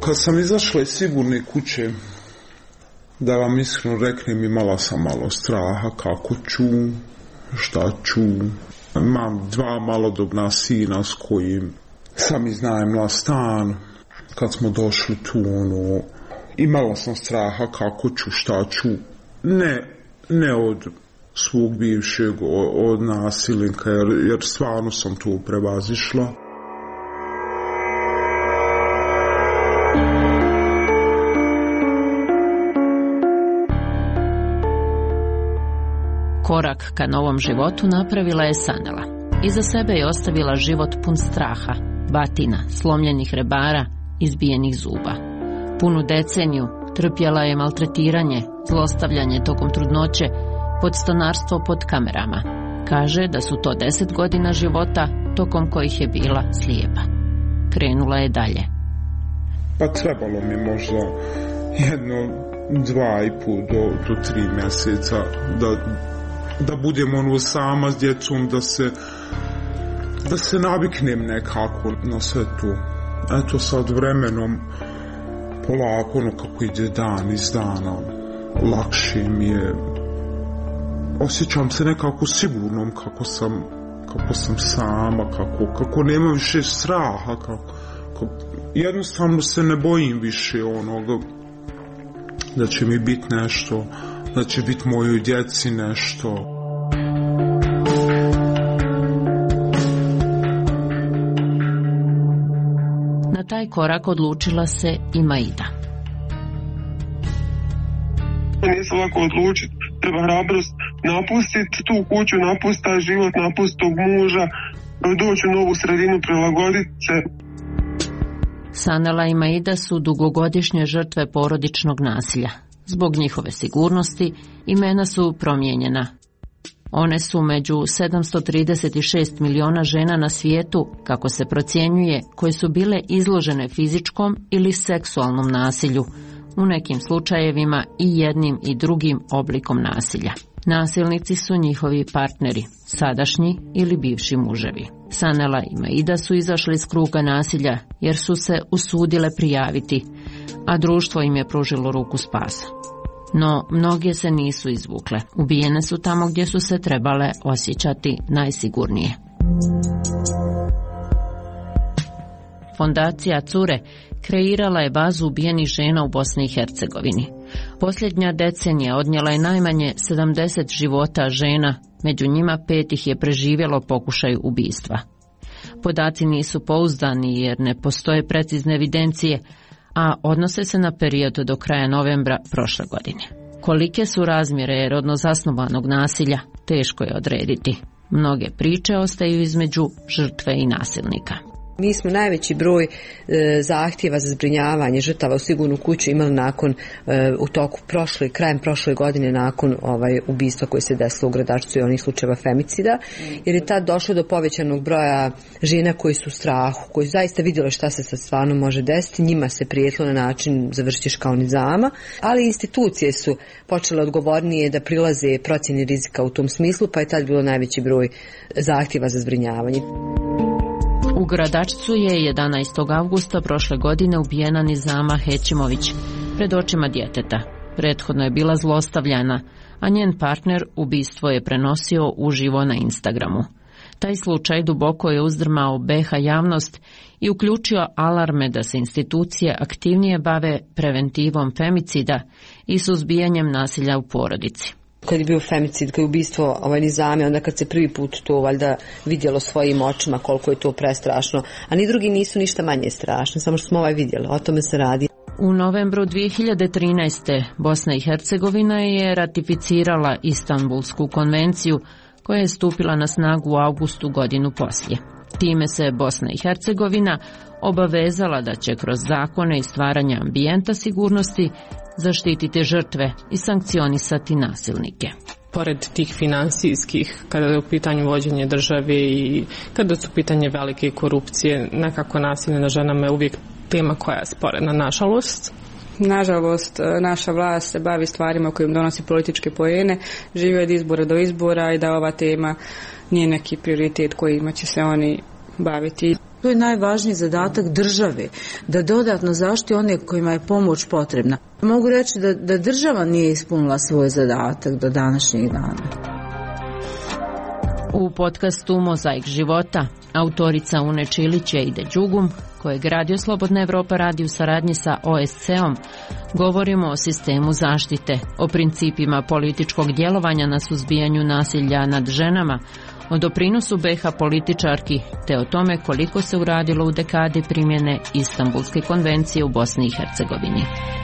Kad sam izašla iz sigurne kuće, da vam iskreno reknem, imala sam malo straha kako ću, šta ću. Imam 2 malodobna sina s kojim sam iznajmila stan. Kad smo došli tu, imala sam straha kako ću, šta ću. Ne od svog bivšeg, od nasilnika, jer stvarno sam tu prevazišla. Korak ka novom životu napravila je Sanela. Iza sebe je ostavila život pun straha, batina, slomljenih rebara, izbijenih zuba. Punu deceniju trpjela je maltretiranje, zlostavljanje tokom trudnoće, podstanarstvo pod kamerama. Kaže da su to 10 godina života tokom kojih je bila slijepa. Krenula je dalje. Pa trebalo mi možda 2,5 do 3 mjeseca da budem sama s djecom, da se naviknem nekako na sve to. Eto sad vremenom polako, kako ide dan iz dana, lakše mi je. Osjećam se nekako sigurnom kako sam sama, kako nema više straha, jednostavno se ne bojim više onoga da će mi biti nešto, da će biti mojoj djeci nešto. Na taj korak odlučila se i Maida. Nije se lako odlučiti, treba hrabrost napustiti tu kuću, napustiti taj život, napustiti tog muža, doći u novu sredinu, prilagoditi se. Sanela i Maida su dugogodišnje žrtve porodičnog nasilja. Zbog njihove sigurnosti imena su promijenjena. One su među 736 miliona žena na svijetu, kako se procjenjuje, koje su bile izložene fizičkom ili seksualnom nasilju, u nekim slučajevima i jednim i drugim oblikom nasilja. Nasilnici su njihovi partneri, sadašnji ili bivši muževi. Sanela i Maida su izašli iz kruga nasilja jer su se usudile prijaviti, a društvo im je pružilo ruku spasa. No, mnoge se nisu izvukle. Ubijene su tamo gdje su se trebale osjećati najsigurnije. Fondacija Cure kreirala je bazu ubijenih žena u Bosni i Hercegovini. Posljednja decenija odnijela je najmanje 70 života žena, među njima 5 ih je preživjelo pokušaj ubistva. Podaci nisu pouzdani jer ne postoje precizne evidencije, a odnose se na period do kraja novembra prošle godine. Kolike su razmjere rodno zasnovanog nasilja, teško je odrediti. Mnoge priče ostaju između žrtve i nasilnika. Mi smo najveći broj zahtjeva za zbrinjavanje žrtava u sigurnu kuću imali nakon, u toku krajem prošle godine, nakon ubistva koje se desilo u Gradačcu i onih slučajeva femicida, jer je tad došlo do povećanog broja žena koji su u strahu, koji su zaista vidjeli šta se sad stvarno može desiti, njima se prijetilo na način završiš kao nizama, ali institucije su počele odgovornije da prilaze procjeni rizika u tom smislu, pa je tad bilo najveći broj zahtjeva za zbrinjavanje. U Gradačcu je 11. avgusta prošle godine ubijena Nizama Hećimović pred očima djeteta. Prethodno je bila zlostavljana, a njen partner ubistvo je prenosio uživo na Instagramu. Taj slučaj duboko je uzdrmao BiH javnost i uključio alarme da se institucije aktivnije bave preventivom femicida i suzbijanjem nasilja u porodici. Kad je bio femicid, kad je ubistvo Nizame, onda kad se prvi put to valjda vidjelo svojim očima koliko je to prestrašno, a ni drugi nisu ništa manje strašni, samo što smo vidjeli, o tome se radi. U novembru 2013. Bosna i Hercegovina je ratificirala Istanbulsku konvenciju koja je stupila na snagu u avgustu godinu poslije. Time se Bosna i Hercegovina obavezala da će kroz zakone i stvaranje ambijenta sigurnosti zaštititi žrtve i sankcionisati nasilnike. Pored tih finansijskih, kada je u pitanju vođenje države i kada su pitanje velike korupcije, nekako nasilje na ženama je uvijek tema koja je sporedna, nažalost. Nažalost, naša vlast se bavi stvarima kojim donosi političke poene, živi od izbora do izbora i da ova tema nije neki prioritet kojima će se oni baviti. To je najvažniji zadatak države, da dodatno zaštiti one kojima je pomoć potrebna. Mogu reći da država nije ispunila svoj zadatak do današnjeg dana. U podcastu Mozaik života autorica Une Čilić i Ide Đugum, kojeg Radio Slobodna Evropa radi u saradnji sa OSCE-om, govorimo o sistemu zaštite, o principima političkog djelovanja na suzbijanju nasilja nad ženama, o doprinosu BiH političarki, te o tome koliko se uradilo u dekadi primjene Istanbulske konvencije u Bosni i Hercegovini.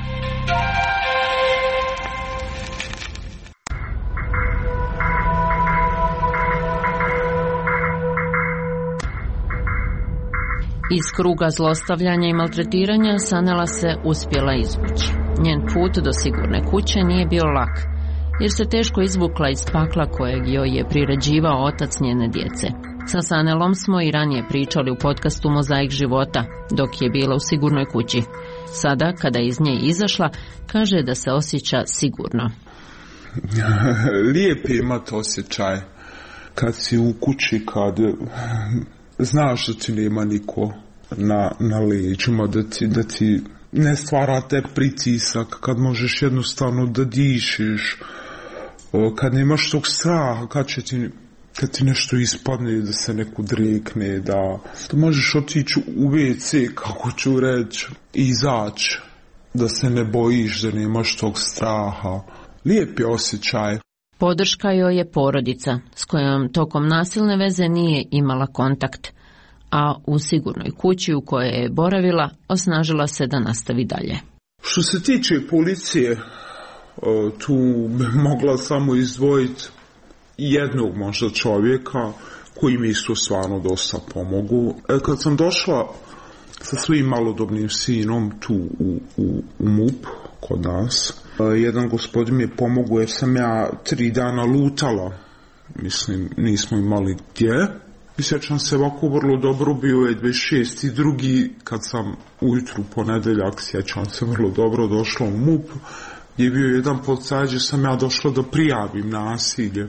Iz kruga zlostavljanja i maltretiranja Sanela se uspjela izvući. Njen put do sigurne kuće nije bio lak, jer se teško izvukla iz pakla kojeg joj je priređivao otac njene djece. Sa Sanelom smo i ranije pričali u podcastu Mozaik života, dok je bila u sigurnoj kući. Sada, kada je iz nje izašla, kaže da se osjeća sigurno. Lijep je imati osjećaj kad si u kući, kad znaš da ti nema niko na leđima, da ti ne stvara te pritisak, kad možeš jednostavno da dišiš, kad nemaš tog straha, kad ti nešto ispadne, da se neko drekne, da možeš otići u WC, kako ću reći, i izaći, da se ne bojiš, da nemaš tog straha. Lijep je osjećaj. Podrška joj je porodica, s kojom tokom nasilne veze nije imala kontakt, a u sigurnoj kući u kojoj je boravila osnažila se da nastavi dalje. Što se tiče policije, tu bi mogla samo izdvojiti jednog možda čovjeka koji mi isto stvarno dosta pomogu. Kad sam došla sa svojim malodobnim sinom tu u MUP kod nas, jedan gospodin mi je pomogao jer sam ja 3 dana lutala. Mislim, nismo imali gdje. I sjećam se ovako vrlo dobro, bio je 26.2. kad sam ujutru ponedeljak, sjećam se vrlo dobro, došla u MUP, gdje je bio jedan policajac, gdje sam ja došla da prijavim nasilje.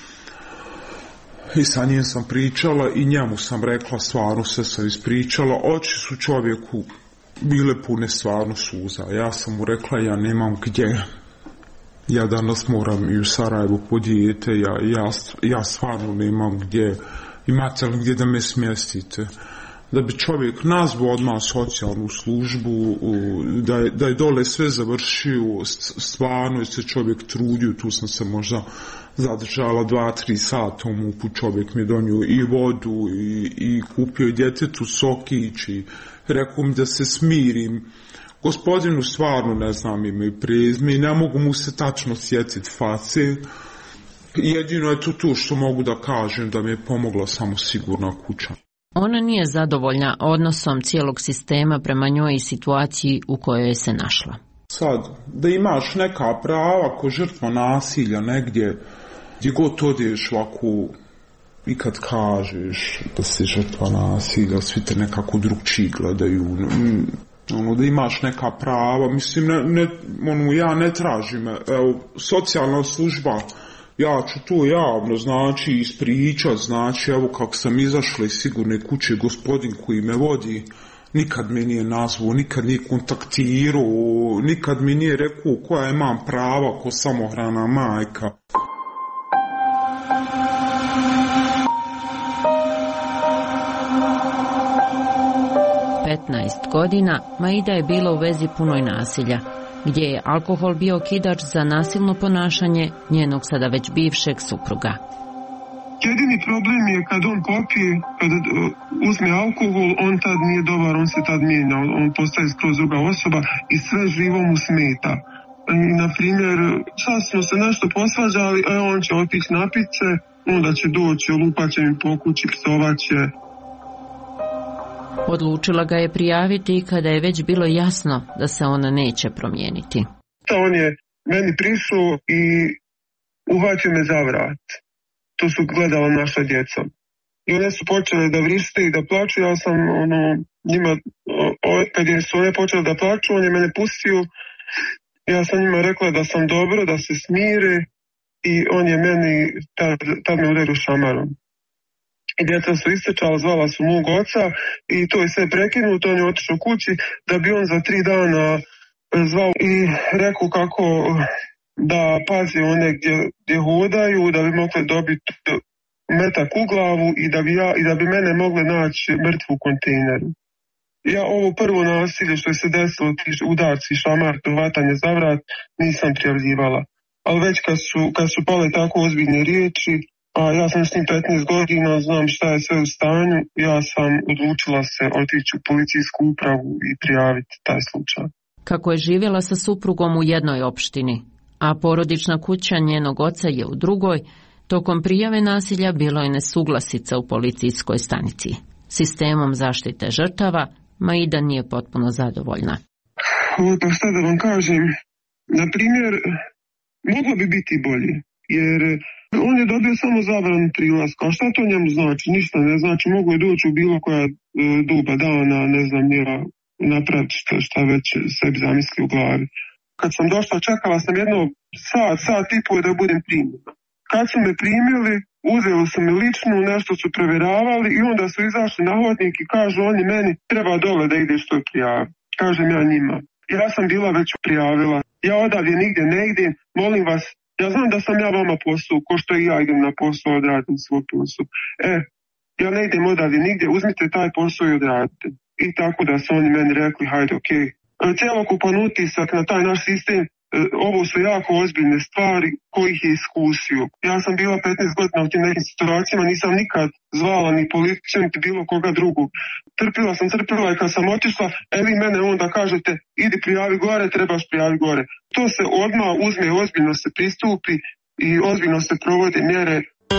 I sa njim sam pričala i njemu sam rekla, stvarno se sam ispričala, oči su čovjeku bile pune stvarno suza. Ja sam mu rekla, ja nemam gdje. Ja danas moram i u Sarajevo po dijete, ja stvarno nemam gdje. Imate li gdje da me smjestite? Da bi čovjek nazvao odmah socijalnu službu, da je dole sve završio, stvarno je se čovjek trudio, tu sam se možda zadržala 2-3 sata u MUP-u, čovjek mi donio i vodu i kupio je djetetu sokić i rekao mi da se smirim. Gospodinu stvarno ne znam ime i prezime i ne mogu mu se tačno sjetiti face. Jedino je to tu što mogu da kažem, da mi je pomogla samo sigurna kuća. Ona nije zadovoljna odnosom cijelog sistema prema njoj i situaciji u kojoj se našla. Sad, da imaš neka prava ko žrtva nasilja negdje, gdje god odeš ovako i kad kažeš da si žrtva nasilja, svi te nekako drugčiji gledaju. Da imaš neka prava, mislim, ja ne tražim, evo, socijalna služba, ja ću to javno, znači, ispričat, znači, evo kako sam izašla iz sigurne kuće, gospodin koji me vodi, nikad me nije nazvao, nikad nije kontaktirao, nikad mi nije rekao koja imam prava ko samohrana majka. godina Maida je bila u vezi punoj nasilja, gdje je alkohol bio okidač za nasilno ponašanje njenog sada već bivšeg supruga. Jedini problem je kad on popije, kad uzme alkohol, on tad nije dobar, on se tad mijenja, on postaje skroz druga osoba i sve živo mu smeta. I, na primjer, sad smo se nešto posvađali, on će otići napit se, onda će doći, olupaće mi po kući, psovaće. Odlučila ga je prijaviti kada je već bilo jasno da se ona neće promijeniti. On je meni prišao i uhvatio me za vrat. To su gledala naša djeca. I one su počele da vrište i da plaču. Ja sam njima, kad su one počele da plaču, on je mene pustio. Ja sam njima rekla da sam dobro, da se smire i on je meni tad me udario šamarom. Djeca su istrčala, zvala su mog oca i to je sve prekinuto, on je otišao kući da bi on za 3 dana zvao i rekao kako da pazi one gdje hodaju, da bi mogli dobiti metak u glavu i da bi mene mogli naći mrtvu u kontejneru. Ja ovo prvo nasilje što je se desilo, ti udarci, šamar, hvatanje za vrat, nisam prijavljivala. Ali već kad su pale tako ozbiljne riječi, a ja sam s njim 15 godina, znam šta je sve u stanju, ja sam odlučila se otići u policijsku upravu i prijaviti taj slučaj. Kako je živjela sa suprugom u jednoj opštini, a porodična kuća njenog oca je u drugoj, tokom prijave nasilja bilo je nesuglasica u policijskoj stanici. Sistemom zaštite žrtava Maida nije potpuno zadovoljna. Pa šta da vam kažem, na primjer, moglo bi biti bolje, jer on je dobio samo zabranu prilaska, a šta to njemu znači? Ništa ne znači, mogu je doći u bilo koja doba dana, ne znam, ja napraviti šta već sebi zamisli u glavi. Kad sam došla, čekala sam jedno sat i pol da budem primljena. Kad su me primili, uzeli su me ličnu, nešto su provjeravali i onda su izašli na hodnik i kažu oni meni treba dole da ideš to prijavi. Kažem ja njima. Ja sam bila već prijavila. Ja odavdje nigdje ne idem, molim vas, ja znam da sam ja vama posao, ko što i ja idem na posao, odradim svoj posao. Ja ne idem odavdje nigdje, uzmite taj posao i odradite. I tako da su oni meni rekli, hajde, okej. Cjelokupan utisak na taj naš sistem, ovo su jako ozbiljne stvari kojih je iskusio. Ja sam bila 15 godina u tim nekim situacijama, nisam nikad zvala ni policiju, ni bilo koga drugog. Trpila i kad sam otišla, vi mene onda kažete, idi prijavi gore, trebaš prijavi gore. To se odmah uzme, ozbiljno se pristupi i ozbiljno se provode mjere.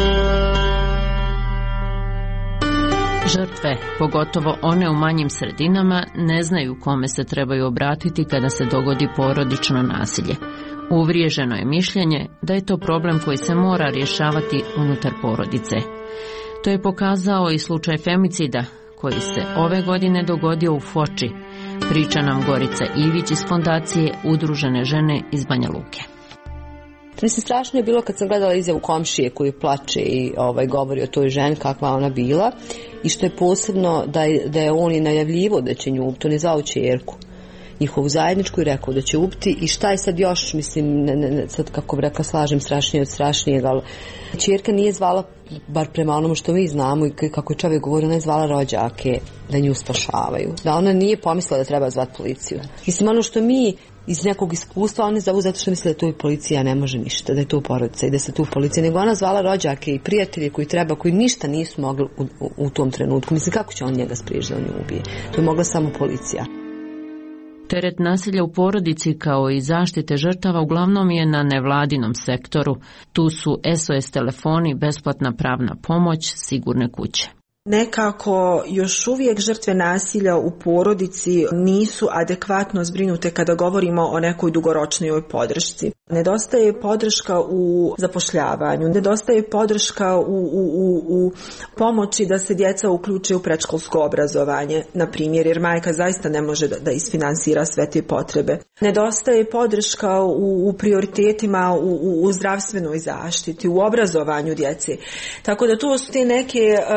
Žrtve, pogotovo one u manjim sredinama, ne znaju kome se trebaju obratiti kada se dogodi porodično nasilje. Uvriježeno je mišljenje da je to problem koji se mora rješavati unutar porodice. To je pokazao i slučaj femicida koji se ove godine dogodio u Foči, priča nam Gorica Ivić iz fondacije Udružene žene iz Banja Luke. Mislim, strašno je bilo kad sam gledala izjavu komšije koji plače i govori o toj ženi kakva ona bila i što je posebno da je on i najavljivo da će nju ubiti, on je zvao ćerku njihovu zajedničku i rekao da će ubiti i šta je sad još, mislim, sad kako bi rekla slažem strašnije od strašnijeg, ali ćerka nije zvala, bar prema onomu što mi znamo i kako je čovjek govorio, ona je zvala rođake da nju spašavaju, da ona nije pomislila da treba zvati policiju. Mislim, ono što mi iz nekog iskustva, oni zovu zato što misle da tu i policija ne može ništa, da je tu porodica i da se tu policija, nego ona zvala rođake i prijatelje koji ništa nisu mogli u tom trenutku. Mislim, kako će on njega spriječiti da on nju ubije? To je mogla samo policija. Teret nasilja u porodici kao i zaštite žrtava uglavnom je na nevladinom sektoru. Tu su SOS telefoni, besplatna pravna pomoć, sigurne kuće. Nekako još uvijek žrtve nasilja u porodici nisu adekvatno zbrinute kada govorimo o nekoj dugoročnoj podršci. Nedostaje podrška u zapošljavanju, nedostaje podrška u pomoći da se djeca uključe u predškolsko obrazovanje, na primjer, jer majka zaista ne može da isfinansira sve te potrebe. Nedostaje podrška u prioritetima u zdravstvenoj zaštiti, u obrazovanju djece. Tako da to su te neke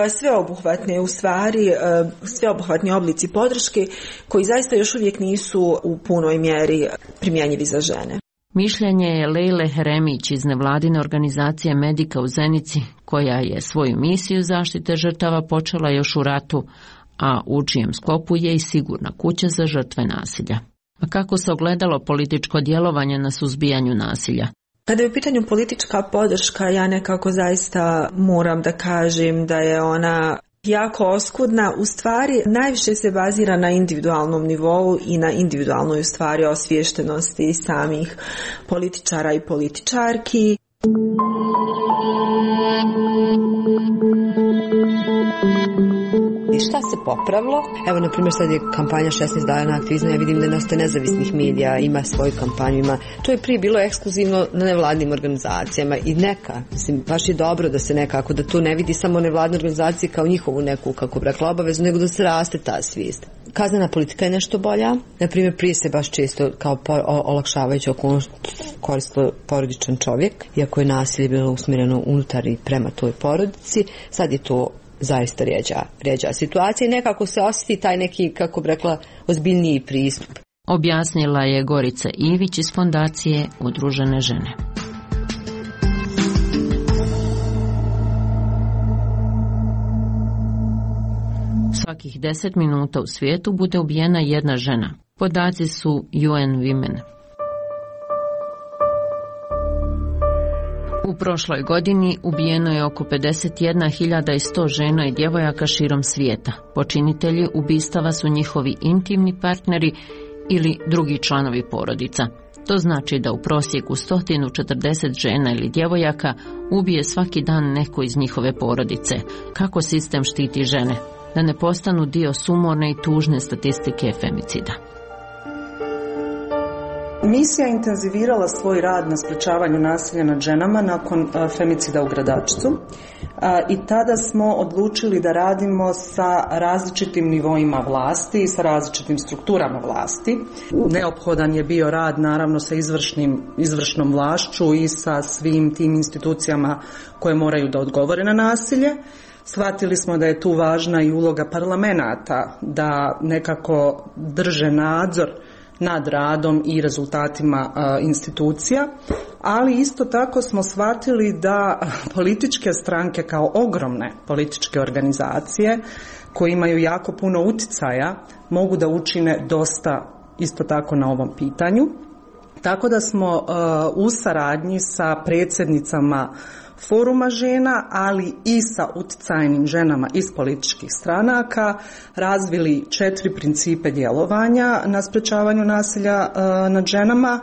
sveobuhvatni oblici podrške koji zaista još uvijek nisu u punoj mjeri primjenjivi za žene. Mišljenje je Lejle Heremić iz nevladine organizacije Medika u Zenici, koja je svoju misiju zaštite žrtava počela još u ratu, a u čijem sklopu je i sigurna kuća za žrtve nasilja. A kako se ogledalo političko djelovanje na suzbijanju nasilja? Kada je u pitanju politička podrška, ja nekako zaista moram da kažem da je ona jako oskudna. U stvari najviše se bazira na individualnom nivou i na individualnoj u stvari osviještenosti samih političara i političarki. I šta se popravilo? Evo, na primjer, sad je kampanja 16 dana aktivizma, ja vidim da dosta nezavisnih medija ima svoju kampanju, to je prije bilo ekskluzivno na nevladnim organizacijama i mislim, baš je dobro da se nekako, da to ne vidi samo nevladne organizacije kao njihovu neku, kako bi rekla, obavezu, nego da se raste ta svijest. Kaznena politika je nešto bolja, na primjer, prije se baš često kao olakšavajući okolnost koristilo porodičan čovjek, iako je nasilje bilo usmjereno unutar i prema toj porodici, sad je to zaista rjeđa situacija i nekako se osjeti taj neki, kako bi rekla, ozbiljniji pristup. Objasnila je Gorica Ivić iz Fondacije Udružene žene. Svakih 10 minuta u svijetu bude ubijena jedna žena. Podaci su UN Women. U prošloj godini ubijeno je oko 51.100 žena i djevojaka širom svijeta. Počinitelji ubistava su njihovi intimni partneri ili drugi članovi porodica. To znači da u prosjeku 140 žena ili djevojaka ubije svaki dan neko iz njihove porodice. Kako sistem štiti žene? Da ne postanu dio sumorne i tužne statistike femicida. Misija je intenzivirala svoj rad na sprečavanju nasilja nad ženama nakon femicida u Gradačcu i tada smo odlučili da radimo sa različitim nivoima vlasti i sa različitim strukturama vlasti. Neophodan je bio rad naravno sa izvršnom vlašću i sa svim tim institucijama koje moraju da odgovore na nasilje. Shvatili smo da je tu važna i uloga parlamenata da nekako drže nadzor nad radom i rezultatima institucija, ali isto tako smo shvatili da političke stranke kao ogromne političke organizacije koje imaju jako puno uticaja mogu da učine dosta isto tako na ovom pitanju. Tako da smo u saradnji sa predsjednicama Foruma žena, ali i sa uticajnim ženama iz političkih stranaka razvili 4 principe djelovanja na sprečavanju nasilja nad ženama,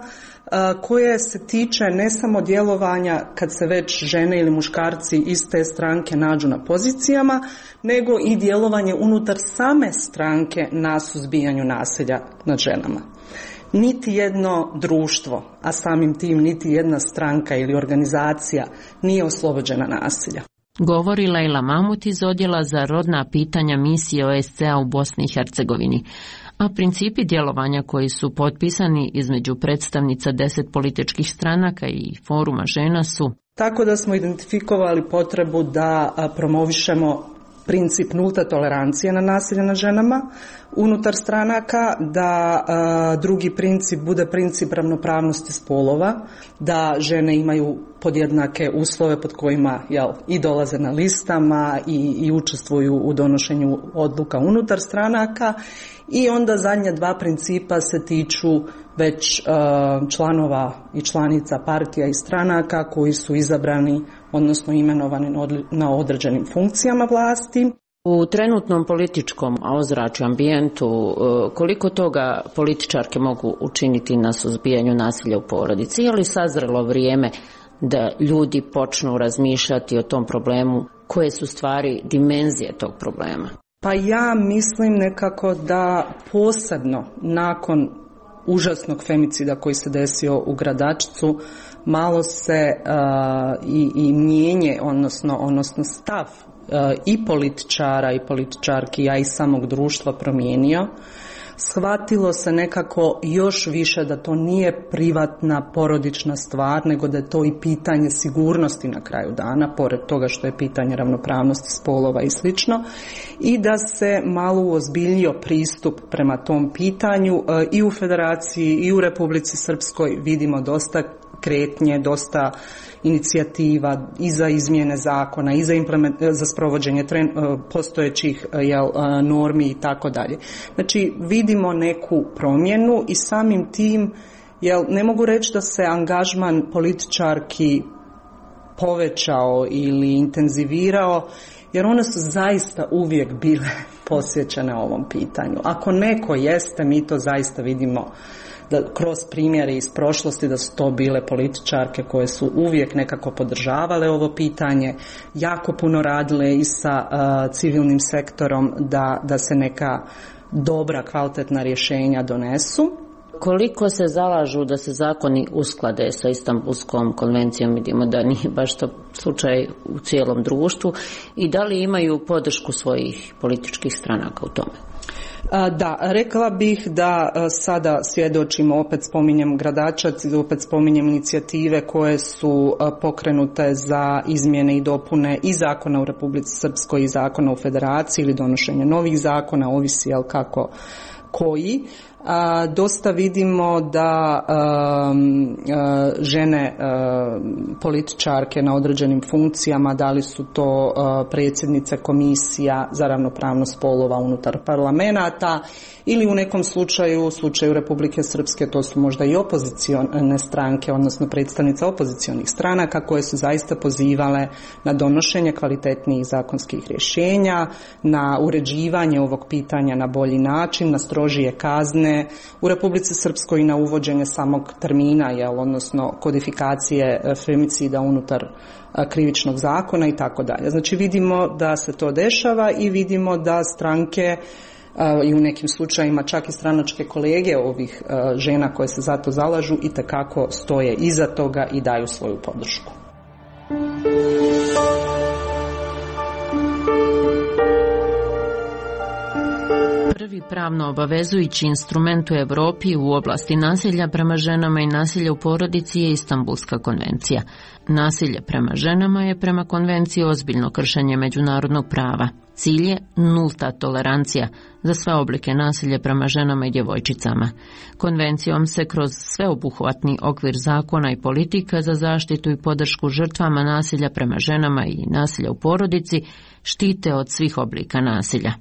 koje se tiče ne samo djelovanja kad se već žene ili muškarci iz te stranke nađu na pozicijama, nego i djelovanje unutar same stranke na suzbijanju nasilja nad ženama. Niti jedno društvo, a samim tim niti jedna stranka ili organizacija nije oslobođena nasilja. Govori Lejla Mamut iz Odjela za rodna pitanja misije OSCE-a u Bosni i Hercegovini. A principi djelovanja koji su potpisani između predstavnica 10 političkih stranaka i Foruma žena su: tako da smo identifikovali potrebu da promovišemo princip nulte tolerancije na nasilje nad ženama unutar stranaka, da drugi princip bude princip ravnopravnosti spolova, da žene imaju podjednake uslove pod kojima i dolaze na listama i učestvuju u donošenju odluka unutar stranaka. I onda zadnja 2 principa se tiču već članova i članica partija i stranaka koji su izabrani, odnosno imenovani na određenim funkcijama vlasti. U trenutnom političkom ozračju, ambijentu, koliko toga političarke mogu učiniti na suzbijanju nasilja u porodici? Je li sazrelo vrijeme da ljudi počnu razmišljati o tom problemu? Koje su stvari dimenzije tog problema? Pa ja mislim nekako da posebno nakon užasnog femicida koji se desio u Gradačcu malo se i mijenje, odnosno stav i političara i političarki, a i samog društva promijenio. Shvatilo se nekako još više da to nije privatna porodična stvar, nego da je to i pitanje sigurnosti na kraju dana, pored toga što je pitanje ravnopravnosti spolova i slično, i da se malo uozbiljio pristup prema tom pitanju. I u Federaciji i u Republici Srpskoj vidimo dosta kretnje, dosta inicijativa i za izmjene zakona i za sprovođenje postojećih normi i tako dalje. Znači vidimo neku promjenu i samim tim ne mogu reći da se angažman političarki povećao ili intenzivirao, jer one su zaista uvijek bile posvećene ovom pitanju. Ako neko jeste, mi to zaista vidimo da kroz primjere iz prošlosti da su to bile političarke koje su uvijek nekako podržavale ovo pitanje, jako puno radile i sa civilnim sektorom da se neka dobra, kvalitetna rješenja donesu. Koliko se zalažu da se zakoni usklade sa Istanbulskom konvencijom? Vidimo da nije baš to slučaj u cijelom društvu. I da li imaju podršku svojih političkih stranaka u tome? Da, rekla bih da sada svjedočimo, opet spominjem Gradačac i opet spominjem inicijative koje su pokrenute za izmjene i dopune i zakona u Republici Srpskoj i zakona u Federaciji ili donošenje novih zakona, ovisi jel kako koji. Dosta vidimo da žene političarke na određenim funkcijama, da li su to predsjednice komisija za ravnopravnost spolova unutar parlamenata ili u nekom slučaju Republike Srpske, to su možda i opozicione stranke, odnosno predstavnice opozicionih stranaka koje su zaista pozivale na donošenje kvalitetnijih zakonskih rješenja, na uređivanje ovog pitanja na bolji način, na strožije kazne u Republici Srpskoj i na uvođenje samog termina, odnosno kodifikacije femicida unutar krivičnog zakona i tako dalje. Znači vidimo da se to dešava i vidimo da stranke i u nekim slučajima čak i stranačke kolege ovih žena koje se za to zalažu itekako stoje iza toga i daju svoju podršku. Prvi pravno obavezujući instrument u Europi u oblasti nasilja prema ženama i nasilja u porodici je Istanbulska konvencija. Nasilje prema ženama je prema konvenciji ozbiljno kršenje međunarodnog prava. Cilj je nulta tolerancija za sve oblike nasilja prema ženama i djevojčicama. Konvencijom se kroz sveobuhvatni okvir zakona i politika za zaštitu i podršku žrtvama nasilja prema ženama i nasilja u porodici štite od svih oblika nasilja.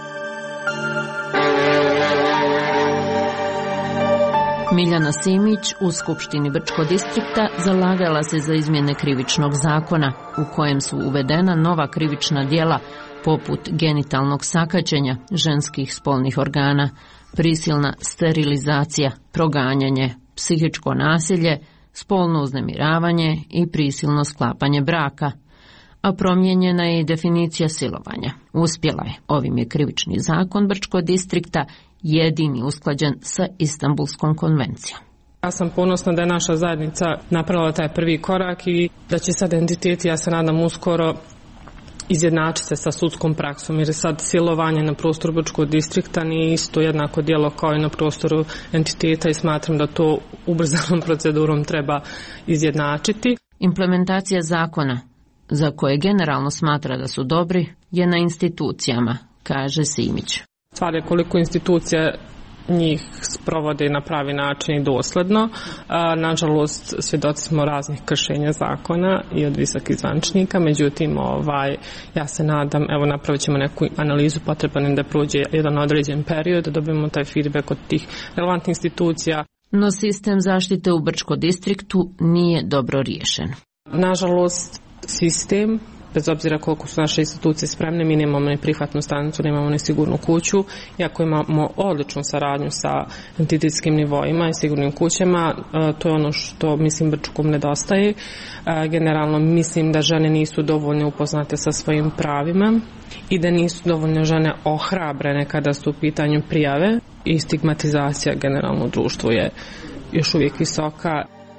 Miljana Simić u Skupštini Brčkog distrikta zalagala se za izmjene krivičnog zakona u kojem su uvedena nova krivična djela poput genitalnog sakaćenja ženskih spolnih organa, prisilna sterilizacija, proganjanje, psihičko nasilje, spolno uznemiravanje i prisilno sklapanje braka, a promijenjena je i definicija silovanja. Uspjela je. Ovim je krivični zakon Brčkog distrikta jedini usklađen sa Istanbulskom konvencijom. Ja sam ponosna da je naša zajednica napravila taj prvi korak i da će sad entiteti, ja se nadam uskoro, izjednačiti se sa sudskom praksom, jer sad silovanje na prostoru Brčkog distrikta nije isto jednako djelo kao i na prostoru entiteta i smatram da to ubrzanom procedurom treba izjednačiti. Implementacija zakona, za koje generalno smatra da su dobri, je na institucijama, kaže Simić. Stvar je koliko institucija njih sprovode na pravi način i dosledno. Nažalost, svjedoci smo raznih kršenja zakona i od visokih zvaničnika, međutim, ja se nadam, evo napravit ćemo neku analizu, potreban da prođe jedan određen period, da dobijemo taj feedback od tih relevantnih institucija. No sistem zaštite u Brčkom distriktu nije dobro riješen. Nažalost, sistem, bez obzira koliko su naše institucije spremne, mi nemamo ni prihvatnu stanicu, nemamo ni sigurnu kuću, iako imamo odličnu saradnju sa entitetskim nivoima i sigurnim kućama, to je ono što mislim Brčkom nedostaje. Generalno mislim da žene nisu dovoljno upoznate sa svojim pravima i da nisu dovoljno žene ohrabrene kada su u pitanju prijave i stigmatizacija generalno u društvu je još uvijek visoka.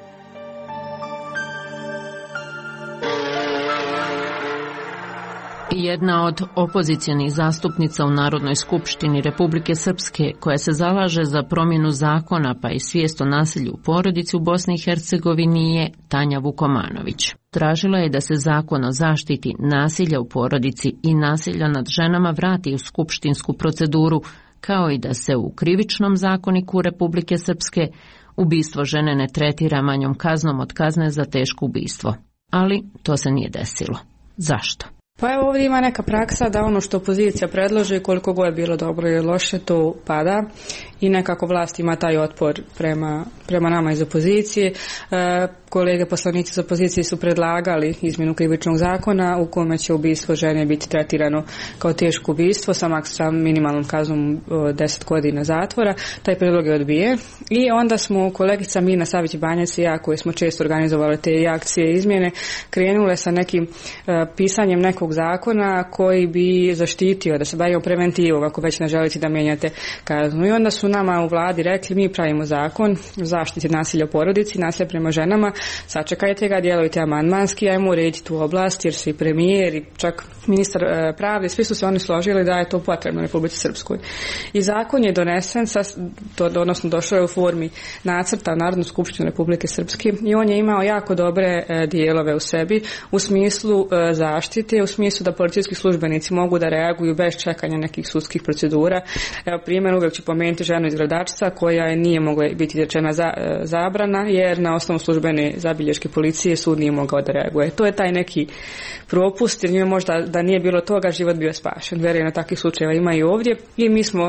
Jedna od opozicionih zastupnica u Narodnoj skupštini Republike Srpske, koja se zalaže za promjenu zakona pa i svijest o nasilju u porodici u Bosni i Hercegovini, je Tanja Vukomanović. Tražila je da se zakon o zaštiti nasilja u porodici i nasilja nad ženama vrati u skupštinsku proceduru, kao i da se u krivičnom zakoniku Republike Srpske ubistvo žene ne tretira manjom kaznom od kazne za teško ubistvo. Ali to se nije desilo. Zašto? Pa evo ovdje ima neka praksa da ono što opozicija predloži, koliko god je bilo dobro ili loše, to pada i nekako vlast ima taj otpor prema nama iz opozicije. Kolege poslanici iz opozicije su predlagali izmjenu krivičnog zakona u kome će ubistvo žene biti tretirano kao teško ubistvo sa maksimalnom minimalnom kaznom 10 godina zatvora. Taj prijedlog je odbijen i onda smo kolegica Mina Savić-Banjac i ja, koji smo često organizovali te akcije izmjene, krenule sa nekim pisanjem nekog zakona koji bi zaštitio, da se bavimo preventivom ako već ne želite da mijenjate kaznu. I onda su nama u vladi rekli, mi pravimo zakon o zaštiti nasilja u porodici, nasilja prema ženama, sačekajte ga, djelujte amandmanski, ajmo urediti tu oblast, jer su i premijer i čak ministar pravde, svi su se oni složili da je to potrebno Republici Srpskoj. I zakon je donesen, odnosno došao je u formi nacrta u Narodnu skupštinu Republike Srpske i on je imao jako dobre dijelove u sebi u smislu zaštite, u smislu da policijski službenici mogu da reaguju bez čekanja nekih sudskih procedura. Evo primjer, uvijek ću pomenuti ženu iz Gradačca koja nije mogla biti izrečena zabrana jer na osnovu službene zabilješke policije sud nije mogao da reaguje. To je taj neki propust jer njoj možda da nije bilo toga život bio spašen. Vjerujem, takvih slučajeva ima i ovdje i mi smo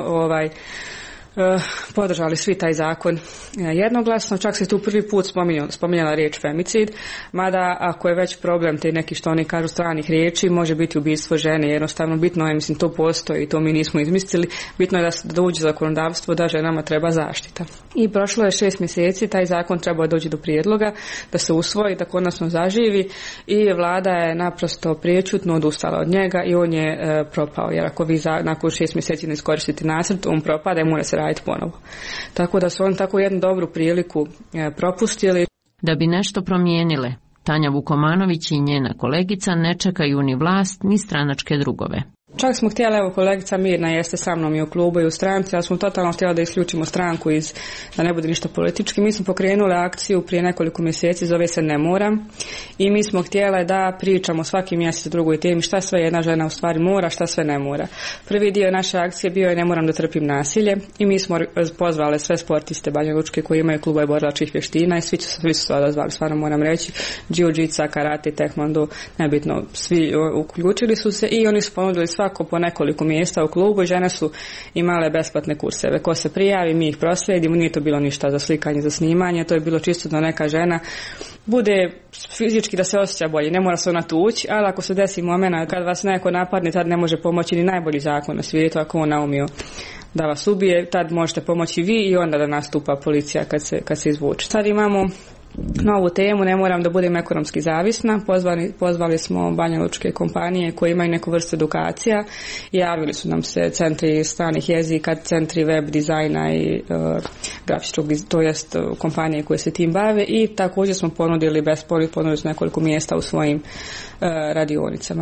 podržali svi taj zakon jednoglasno, čak se tu prvi put spominjala riječ femicid, mada ako je već problem te neki što oni kažu stranih riječi, može biti ubistvo žene, jednostavno bitno je, mislim to postoji i to mi nismo izmislili, bitno je da uđe zakonodavstvo da ženama treba zaštita. I prošlo je 6 mjeseci, taj zakon trebao doći do prijedloga, da se usvoji, da konačno zaživi i vlada je naprosto priječutno odustala od njega i on je propao, jer ako vi nakon 6 mjeseci ne iskoristite nacrt, on propada i mora se raditi ponovo. Tako da su oni tako jednu dobru priliku propustili. Da bi nešto promijenile, Tanja Vukomanović i njena kolegica ne čekaju ni vlast ni stranačke drugove. Čak smo htjeli, evo kolegica Mirna jeste sa mnom i u klubu i u stranci, ali smo totalno htjeli da isključimo stranku da ne bude ništa politički. Mi smo pokrenuli akciju prije nekoliko mjeseci, zove se Ne moram, i mi smo htjeli da pričamo svaki mjesec o drugoj temi šta sve jedna žena u stvari mora, šta sve ne mora. Prvi dio naše akcije bio je Ne moram da trpim nasilje i mi smo pozvali sve sportiste Banja Lučke koji imaju klubove borilačkih vještina i svi su se odazvali, stvarno moram reći, jiu-jitsu, karate, taekwondo, nebitno, svi uključili su se i oni su ponudili svako po nekoliko mjesta u klubu i žene su imale besplatne kurseve. Ko se prijavi, mi ih proslijedimo, nije to bilo ništa za slikanje, za snimanje, to je bilo čisto da neka žena bude fizički da se osjeća bolje, ne mora se ona tući, ali ako se desi moment kad vas neko napadne, tad ne može pomoći ni najbolji zakon na svijetu, ako on naumio da vas ubije, tad možete pomoći vi i onda da nastupa policija kad se izvuče. Sad imamo novu temu, ne moram da budem ekonomski zavisna. Pozvali smo banjalučke kompanije koje imaju neku vrstu edukacija i javili su nam se centri stranih jezika, centri web dizajna i grafičkog, to jest kompanije koje se tim bave, i također smo ponudili nekoliko mjesta u svojim radionicama.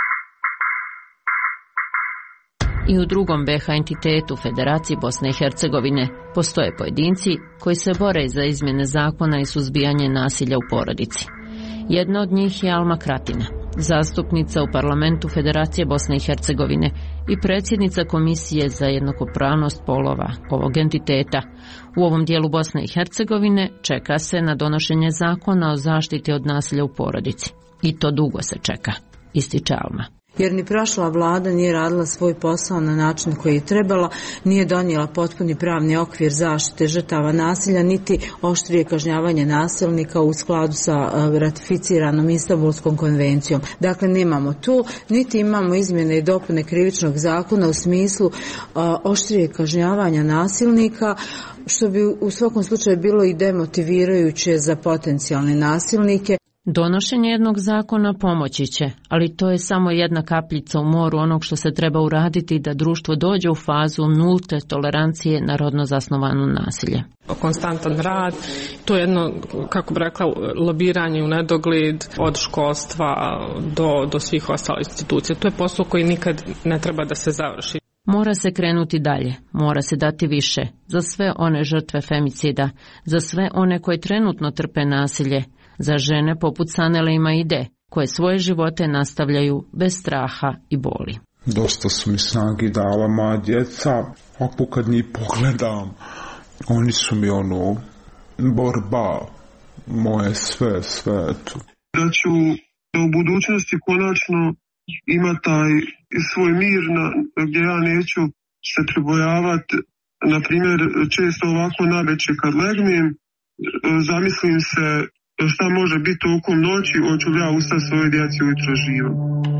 I u drugom BiH entitetu Federaciji Bosne i Hercegovine postoje pojedinci koji se bore za izmjene zakona i suzbijanje nasilja u porodici. Jedna od njih je Alma Kratina, zastupnica u parlamentu Federacije Bosne i Hercegovine i predsjednica Komisije za jednakopravnost polova ovog entiteta. U ovom dijelu Bosne i Hercegovine čeka se na donošenje zakona o zaštiti od nasilja u porodici. I to dugo se čeka, ističe Alma. Jer ni prošla vlada nije radila svoj posao na način koji je trebala, nije donijela potpuni pravni okvir zaštite žrtava nasilja, niti oštrije kažnjavanje nasilnika u skladu sa ratificiranom Istanbulskom konvencijom. Dakle, nemamo tu, niti imamo izmjene i dopune krivičnog zakona u smislu oštrije kažnjavanja nasilnika, što bi u svakom slučaju bilo i demotivirajuće za potencijalne nasilnike. Donošenje jednog zakona pomoći će, ali to je samo jedna kapljica u moru onog što se treba uraditi da društvo dođe u fazu nulte tolerancije na rodno zasnovano nasilje. Konstantan rad, to je jedno, kako bi rekla, lobiranje u nedogled od školstva do svih ostalih institucija. To je posao koji nikad ne treba da se završi. Mora se krenuti dalje, mora se dati više za sve one žrtve femicida, za sve one koje trenutno trpe nasilje, za žene poput Sanele i Maide, koje svoje živote nastavljaju bez straha i boli. Dosta su mi snagi dala moja djeca, ako kad njih pogledam, oni su mi borba, moje sve tu. Da ću u budućnosti konačno imati taj svoj mir gdje ja neću se pribojavati, na primjer, često ovako navečer kad legnem, zamislim se šta može biti tokom noći, hoću li ja ustati svoje djeci ujutro živo.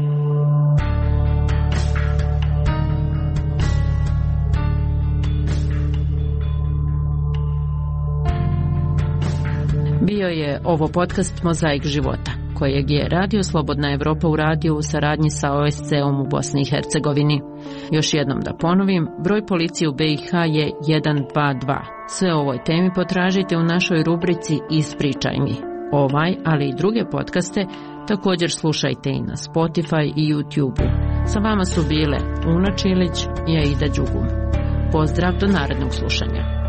Bio je ovo podcast Mozaik života, kojeg je Radio Slobodna Evropa uradio u saradnji sa OSCE-om u Bosni i Hercegovini. Još jednom da ponovim, broj policije u BiH je 122. Sve o ovoj temi potražite u našoj rubrici Ispričaj mi. Ovaj, ali i druge podcaste također slušajte i na Spotify i YouTube-u. Sa vama su bile Una Čilić i Aida Đugum. Pozdrav do narednog slušanja.